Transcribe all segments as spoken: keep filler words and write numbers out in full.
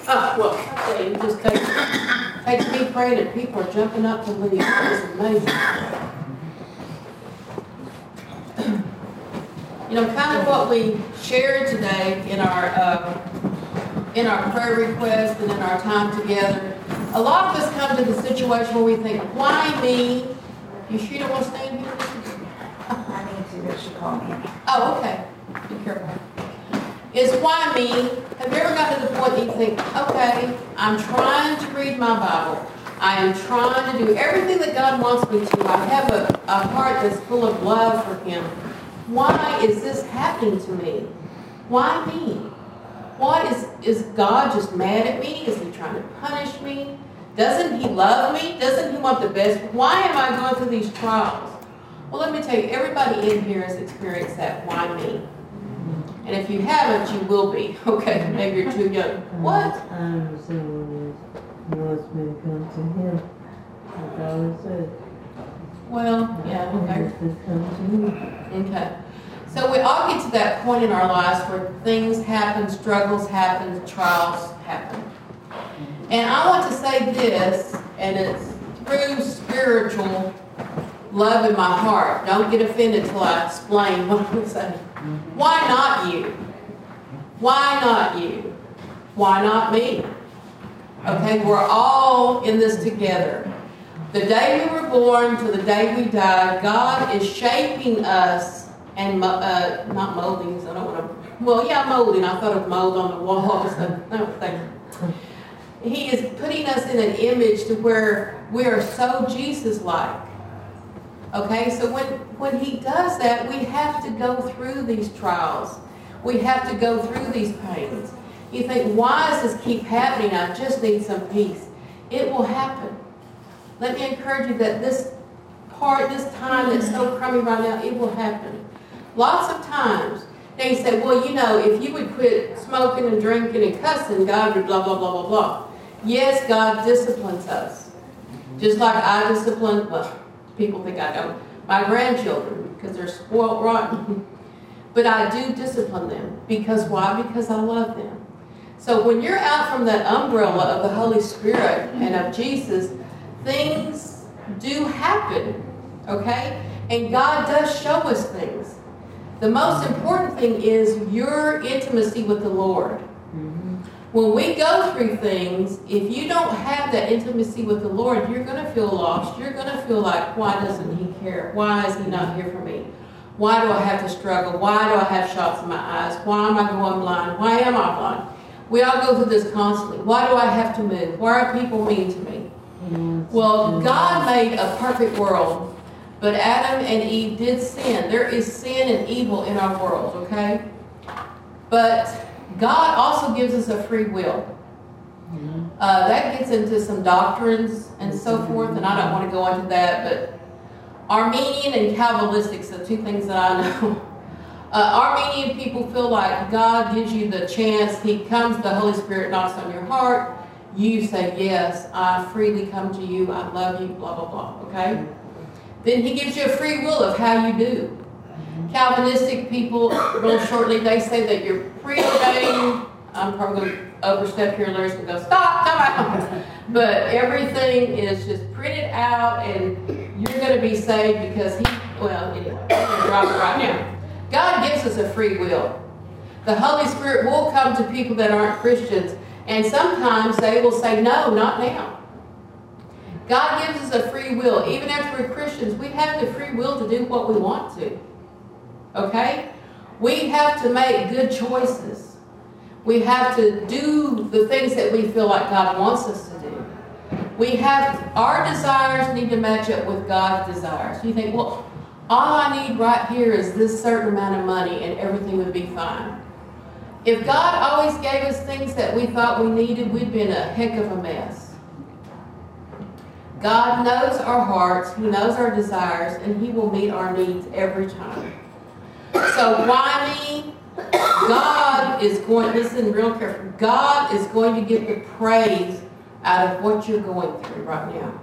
Uh, well, I tell you, it just takes, takes me praying and people are jumping up to leave. It's amazing. You know, kind of what we shared today in our uh, in our prayer request and in our time together, a lot of us come to the situation where we think, why me? You sure you don't want to stand here? I need to, but she called me. Oh, okay. Be careful. It's why me? Have you ever gotten to the point that you think, okay, I'm trying to read my Bible. I am trying to do everything that God wants me to. I have a, a heart that's full of love for Him. Why is this happening to me? Why me? Why is, is God just mad at me? Is He trying to punish me? Doesn't He love me? Doesn't He want the best? Why am I going through these trials? Well, let me tell you, everybody in here has experienced that. Why me? And if you haven't, you will be. Okay, maybe you're too young. What? I understand what He wants me to come to Him. That's all it says. Well, yeah, okay. Just come to me. Okay. So we all get to that point in our lives where things happen, struggles happen, trials happen. And I want to say this, and it's through spiritual love in my heart. Don't get offended till I explain what I'm saying. Why not you? Why not you? Why not me? Okay, we're all in this together. The day we were born to the day we die, God is shaping us and uh, not molding. So I don't want to. Well, yeah, molding. I thought of mold on the walls. So, He is putting us in an image to where we are so Jesus-like. Okay, so when when He does that, we have to go through these trials. We have to go through these pains. You think, why does this keep happening? I just need some peace. It will happen. Let me encourage you that this part, this time that's so crummy right now, it will happen. Lots of times, they say, well, you know, if you would quit smoking and drinking and cussing, God would blah, blah, blah, blah, blah. Yes, God disciplines us. Just like I discipline, well, people think I don't, my grandchildren, because they're spoiled rotten. But I do discipline them. Because why? Because I love them. So when you're out from that umbrella of the Holy Spirit and of Jesus, things do happen, okay? And God does show us things. The most important thing is your intimacy with the Lord. Mm-hmm. When we go through things, if you don't have that intimacy with the Lord, you're going to feel lost. You're going to feel like, why doesn't He care? Why is He not here for me? Why do I have to struggle? Why do I have shots in my eyes? Why am I going blind? Why am I blind? We all go through this constantly. Why do I have to move? Why are people mean to me? Mm-hmm. Well, God made a perfect world. But Adam and Eve did sin. There is sin and evil in our world, okay? But God also gives us a free will. Mm-hmm. Uh, that gets into some doctrines and so forth, and I don't want to go into that, but Armenian and Kabbalistic are two things that I know. Uh, Armenian people feel like God gives you the chance. He comes, the Holy Spirit knocks on your heart. You say, yes, I freely come to you. I love you, blah, blah, blah, okay? Then He gives you a free will of how you do. Calvinistic people, real shortly, they say that you're preordained. I'm probably going to overstep here. Larry's going to go, stop, come out. But everything is just printed out, and you're going to be saved because He, well, anyway, I'm going to drop it right now. God gives us a free will. The Holy Spirit will come to people that aren't Christians, and sometimes they will say, no, not now. God gives us a free will. Even after we're Christians, we have the free will to do what we want to. Okay? We have to make good choices. We have to do the things that we feel like God wants us to do. We have, our desires need to match up with God's desires. You think, well, all I need right here is this certain amount of money and everything would be fine. If God always gave us things that we thought we needed, we'd be in a heck of a mess. God knows our hearts, He knows our desires, and He will meet our needs every time. So why me? God is going, listen real careful, God is going to get the praise out of what you're going through right now.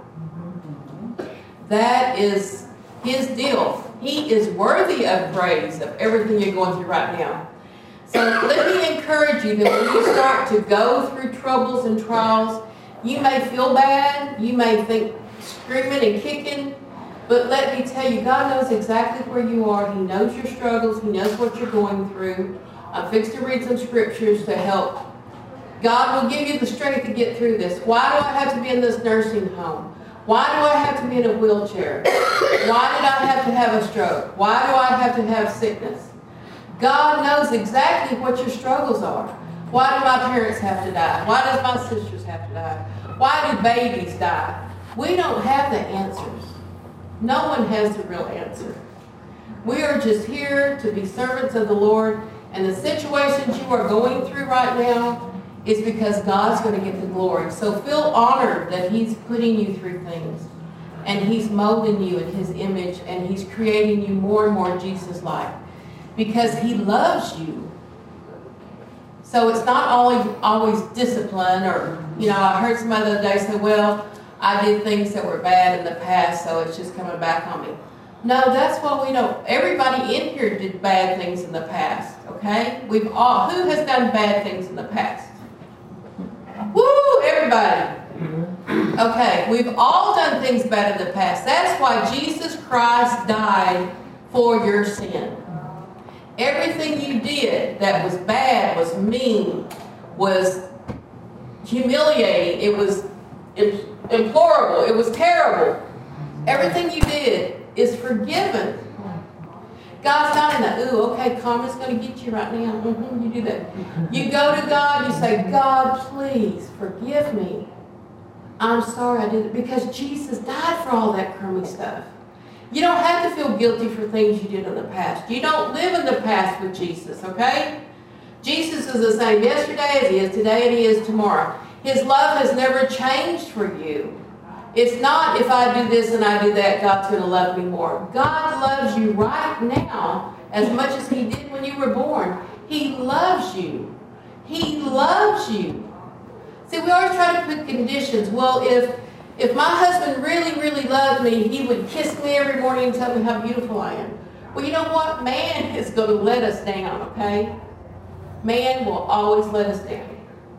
That is His deal. He is worthy of praise of everything you're going through right now. So let me encourage you that when you start to go through troubles and trials, you may feel bad, you may think screaming and kicking, but let me tell you, God knows exactly where you are. He knows your struggles. He knows what you're going through. I'm fixed to read some scriptures to help. God will give you the strength to get through this. Why do I have to be in this nursing home? Why do I have to be in a wheelchair? Why did I have to have a stroke? Why do I have to have sickness? God knows exactly what your struggles are. Why do my parents have to die? Why does my sisters have to die? Why do babies die? We don't have the answers. No one has the real answer. We are just here to be servants of the Lord, and the situations you are going through right now is because God's going to get the glory. So feel honored that He's putting you through things, and He's molding you in His image, and He's creating you more and more Jesus-like, because He loves you. So it's not always, always discipline, or, you know, I heard somebody the other day say, well, I did things that were bad in the past, so it's just coming back on me. No, that's what we don't. Everybody in here did bad things in the past, okay? We've all, who has done bad things in the past? Woo, everybody. Okay, we've all done things bad in the past. That's why Jesus Christ died for your sin. Everything you did that was bad, was mean, was humiliating, it was implorable, it was terrible. Everything you did is forgiven. God's not in that, ooh, okay, karma's going to get you right now. Mm-hmm, you do that. You go to God, you say, God, please forgive me. I'm sorry I did it. Because Jesus died for all that crummy stuff. You don't have to feel guilty for things you did in the past. You don't live in the past with Jesus, okay? Jesus is the same yesterday as He is today and He is tomorrow. His love has never changed for you. It's not if I do this and I do that, God's going to love me more. God loves you right now as much as He did when you were born. He loves you. He loves you. See, we always try to put conditions. Well, if if my husband really, really loved me, he would kiss me every morning and tell me how beautiful I am. Well, you know what? Man is going to let us down, okay? Man will always let us down.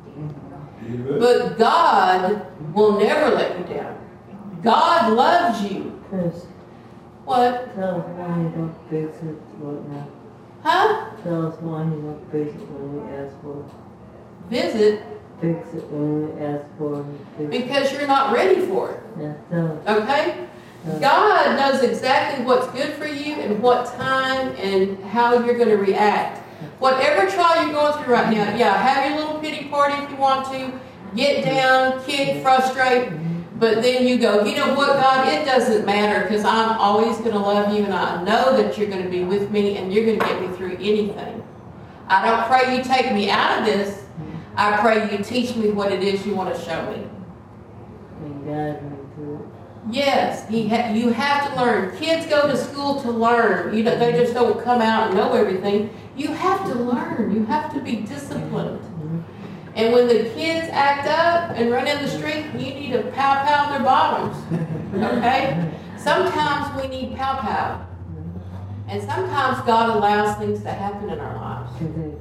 But God will never let you down. God loves you. Chris, What? tell us why you don't fix it right now. Huh? Tell us why you don't fix it when we ask for it. Visit Fix it when we ask for it. Fix it. because you're not ready for it. Yeah, tell us. Okay? Uh, God knows exactly what's good for you and what time and how you're going to react. Whatever trial you're going through right now, yeah, have your little pity party if you want to. Get down, kick, frustrate. But then you go, you know what, God, it doesn't matter because I'm always going to love you and I know that you're going to be with me and you're going to get me through anything. I don't pray you take me out of this. I pray you teach me what it is you want to show me. And guide me through it. Yes, he ha- you have to learn. Kids go to school to learn. You know, they just don't come out and know everything. You have to learn. You have to be disciplined. And when the kids act up and run in the street, you need to pow pow their bottoms. Okay? Sometimes we need pow pow. And sometimes God allows things to happen in our lives.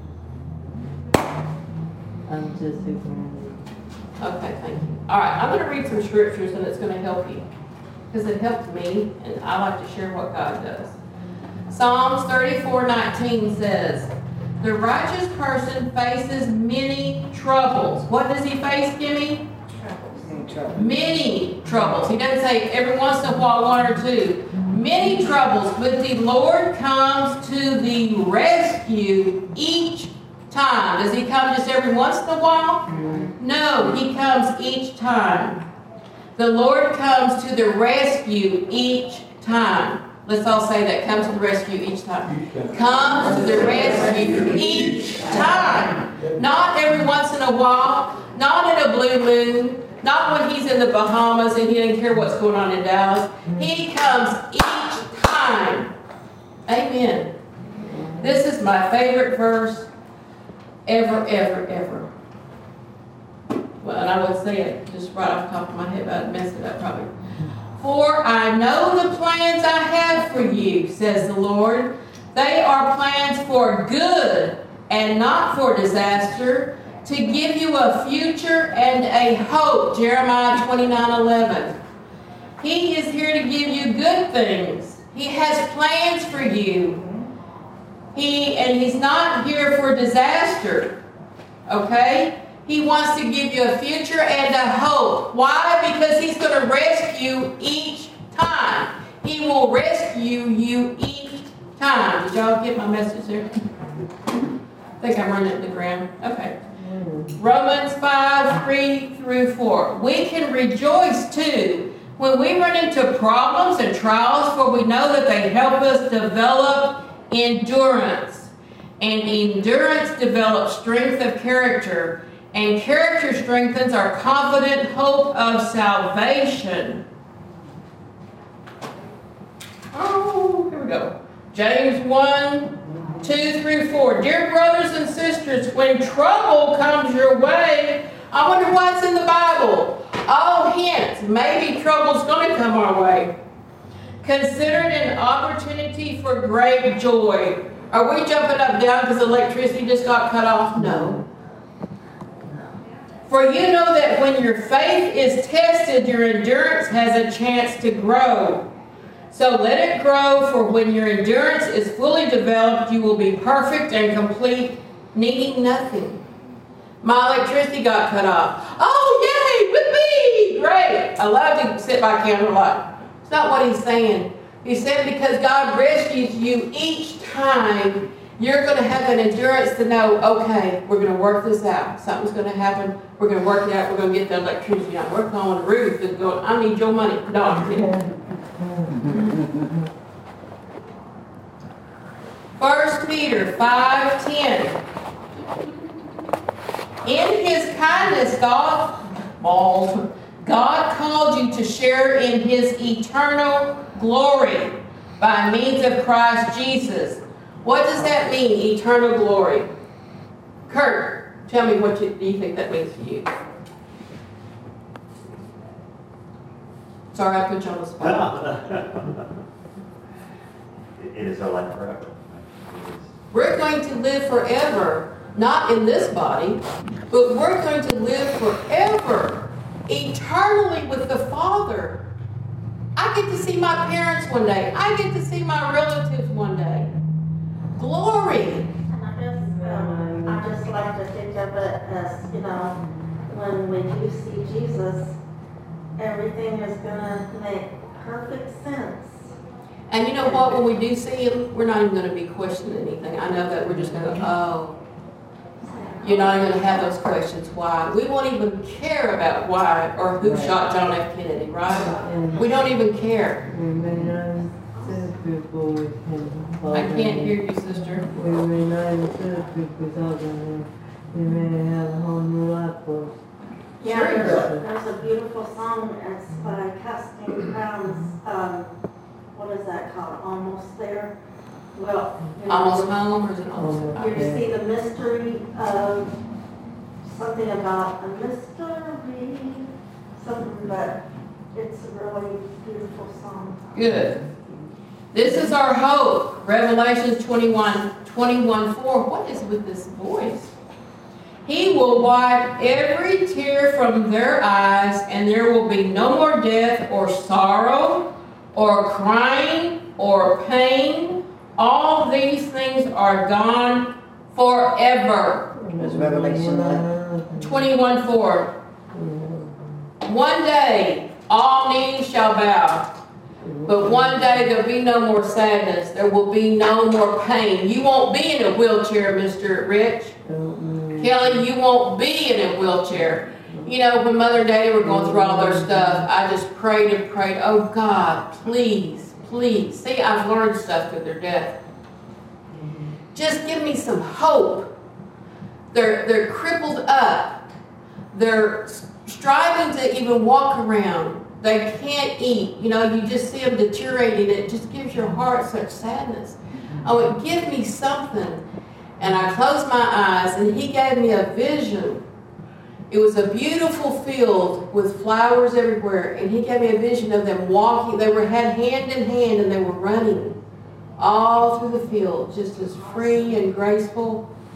I'm just ignoring Okay, thank you. All right, I'm going to read some scriptures and it's going to help you. Because it helped me, and I like to share what God does. Psalms thirty-four nineteen says, the righteous person faces many troubles. What does he face, Kimmy? Troubles. Many troubles. He doesn't say every once in a while one or two. Many troubles, but the Lord comes to the rescue each time. Does He come just every once in a while? No, He comes each time. The Lord comes to the rescue each time. Let's all say that. Comes to the rescue each time. Comes to the rescue each time. Not every once in a while. Not in a blue moon. Not when He's in the Bahamas and He doesn't care what's going on in Dallas. He comes each time. Amen. This is my favorite verse ever, ever, ever. Well, and I would say it just right off the top of my head, but I'd mess it up probably. For I know the plans I have for you, says the Lord. They are plans for good and not for disaster, to give you a future and a hope. Jeremiah twenty-nine eleven. He is here to give you good things. He has plans for you. He and he's not here for disaster. Okay? He wants to give you a future and a hope. Why? Because he's going to rescue each time. He will rescue you each time. Did y'all get my message there? I think I'm running it to the ground. Okay. Romans five, three through four. We can rejoice too when we run into problems and trials, for we know that they help us develop endurance. And endurance develops strength of character. And character strengthens our confident hope of salvation. Oh, here we go. James one, two through four. Dear brothers and sisters, when trouble comes your way, I wonder why it's in the Bible. Oh, hints. Maybe trouble's going to come our way. Consider it an opportunity for great joy. Are we jumping up and down because electricity just got cut off? No. For you know that when your faith is tested, your endurance has a chance to grow. So let it grow, for when your endurance is fully developed, you will be perfect and complete, needing nothing. My electricity got cut off. Oh, yay, with me! Great. I love to sit by candlelight. It's not what he's saying. He's saying because God rescues you each time, you're going to have an endurance to know, okay, we're going to work this out. Something's going to happen. We're going to work it out. We're going to get the electricity out. We're calling the roof is going, I need your money. No, I'm kidding. First Peter five ten. In his kindness, God, God called you to share in his eternal glory by means of Christ Jesus. What does that mean, eternal glory? Kurt, tell me what you, do you think that means to you? Sorry, I put you on the spot. It is our life forever. We're going to live forever, not in this body, but we're going to live forever, eternally with the Father. I get to see my parents one day. I get to see my relatives one day. Glory. And I guess um, I just like to think of it as, you know, when we do see Jesus, everything is going to make perfect sense. And you know what? When we do see him, we're not even going to be questioning anything. I know that we're just going to go, oh. You're not even going to have those questions. Why? We won't even care about why or who shot John F. Kennedy, right? We don't even care. I can't hear you, sister. We may not even celebrate because of him. We may have a whole new life for us. Yeah, Sure. there's, there's a beautiful song, it's by Casting Crowns, um, what is that called, Almost There? Well, you know, Almost home or is it almost? you see the mystery of something about a mystery, something, but it's a really beautiful song. Good. This is our hope. Revelations twenty-one, twenty-one, four. What is with this voice? He will wipe every tear from their eyes, and there will be no more death or sorrow or crying or pain. All these things are gone forever. It's Revelation twenty-one, four. One day all knees shall bow. But one day there'll be no more sadness. There will be no more pain. You won't be in a wheelchair, Mister Rich. Kelly, you won't be in a wheelchair. You know, when Mother and Daddy were going through all their stuff, I just prayed and prayed, oh God, please, please. See, I've learned stuff through their death. Just give me some hope. They're, they're crippled up. They're striving to even walk around. They can't eat. You know, you just see them deteriorating. It just gives your heart such sadness. Oh, it give me something. And I closed my eyes, and he gave me a vision. It was a beautiful field with flowers everywhere, and he gave me a vision of them walking. They were had hand in hand, and they were running all through the field, just as free and graceful.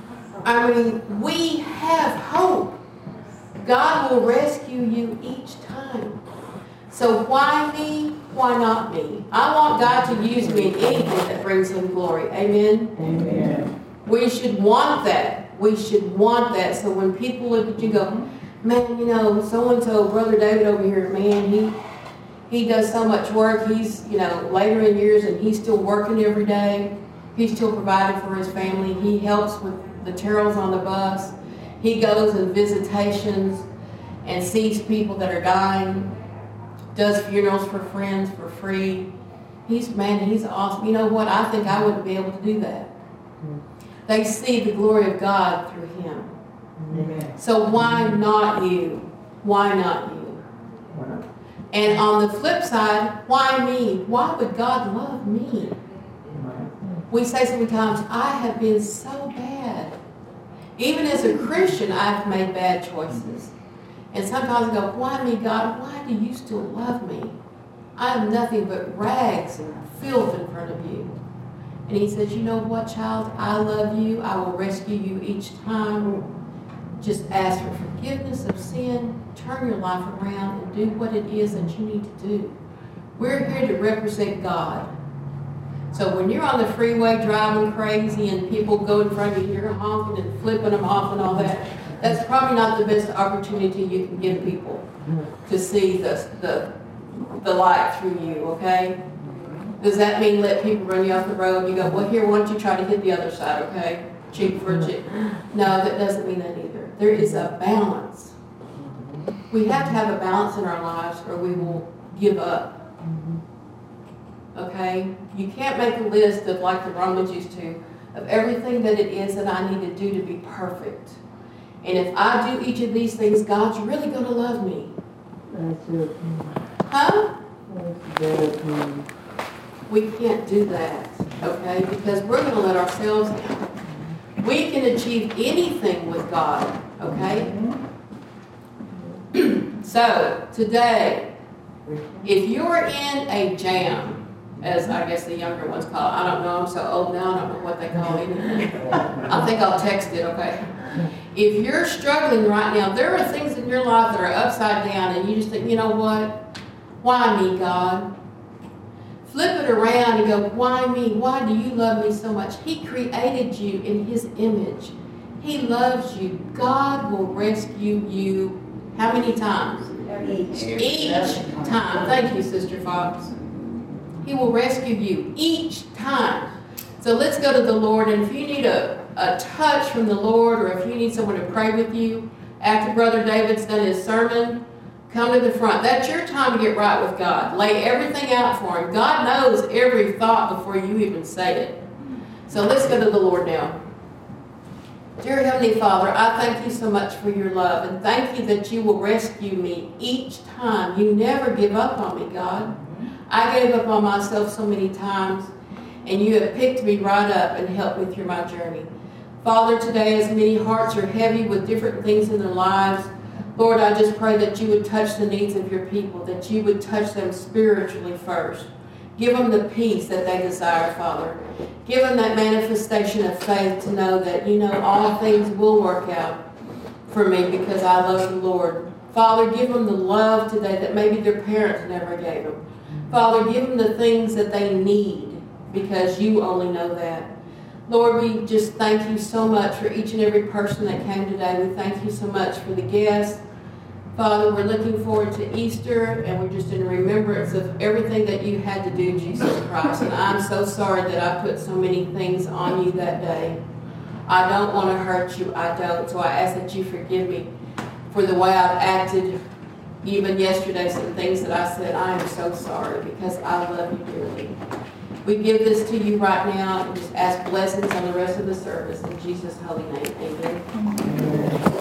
I mean, we have hope. God will rescue you each time. So why me? Why not me? I want God to use me in anything that brings Him glory. Amen? Amen. We should want that. We should want that. So when people look at you and go, man, you know, so-and-so, Brother David over here, man, he he does so much work. He's, you know, later in years and he's still working every day. He's still providing for his family. He helps with the Terrells on the bus. He goes and visitations and sees people that are dying, does funerals for friends for free. He's, man, he's awesome. You know what? I think I wouldn't be able to do that. They see the glory of God through him. Amen. So why not you? Why not you? And on the flip side, why me? Why would God love me? We say sometimes, I have been so bad. Even as a Christian, I've made bad choices. And sometimes I go, why me, God? Why do you still love me? I am nothing but rags and filth in front of you. And he says, you know what, child? I love you. I will rescue you each time. Just ask for forgiveness of sin. Turn your life around and do what it is that you need to do. We're here to represent God. So when you're on the freeway driving crazy and people go in front of you, you're honking and flipping them off and all that, that's probably not the best opportunity you can give people to see the, the, the light through you, okay? Does that mean let people run you off the road? You go, well, here, why don't you try to hit the other side, okay? Cheek for a cheek. No, that doesn't mean that either. There is a balance. We have to have a balance in our lives or we will give up. Okay? You can't make a list of, like the Romans used to, of everything that it is that I need to do to be perfect. And if I do each of these things, God's really going to love me. That's it. Huh? That's good. We can't do that, okay? Because we're going to let ourselves down. We can achieve anything with God, okay? So, today, if you're in a jam, as I guess the younger ones call it, I don't know, I'm so old now, I don't know what they call it. I think I'll text it, okay? If you're struggling right now, there are things in your life that are upside down and you just think, you know what? Why me, God? Flip it around and go, why me? Why do you love me so much? He created you in His image. He loves you. God will rescue you how many times? Each. Each time. Thank you, Sister Fox. He will rescue you each time. So let's go to the Lord, and if you need a, a touch from the Lord, or if you need someone to pray with you after Brother David's done his sermon, come to the front. That's your time to get right with God. Lay everything out for Him. God knows every thought before you even say it. So let's go to the Lord now. Dear Heavenly Father, I thank you so much for your love, and thank you that you will rescue me each time. You never give up on me, God. I gave up on myself so many times, and you have picked me right up and helped me through my journey. Father, today as many hearts are heavy with different things in their lives, Lord, I just pray that you would touch the needs of your people, that you would touch them spiritually first. Give them the peace that they desire, Father. Give them that manifestation of faith to know that, you know, all things will work out for me because I love the Lord. Father, give them the love today that maybe their parents never gave them. Father, give them the things that they need because you only know that. Lord, we just thank you so much for each and every person that came today. We thank you so much for the guests. Father, we're looking forward to Easter, and we're just in remembrance of everything that you had to do, Jesus Christ. And I'm so sorry that I put so many things on you that day. I don't want to hurt you. I don't. So I ask that you forgive me for the way I've acted. Even yesterday, some things that I said, I am so sorry because I love you dearly. We give this to you right now and just ask blessings on the rest of the service. In Jesus' holy name, amen. Amen.